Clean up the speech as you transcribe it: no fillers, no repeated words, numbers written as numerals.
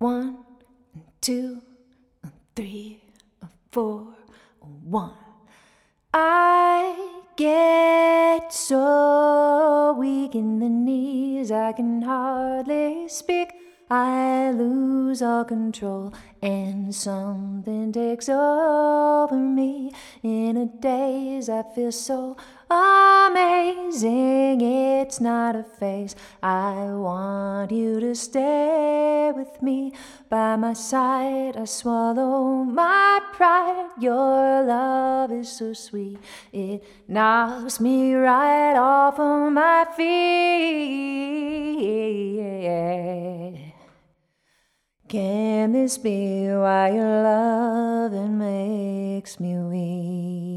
1, 2, 3, 4, 1. I get so weak in the knees, I can hardly speak. I lose all control and something takes over me. In a daze I feel so amazing. It's not a phase. I want you to stay with me. By my side I swallow my pride. Your love is so sweet, it knocks me right off of my feet. Can this be why your loving makes me weak?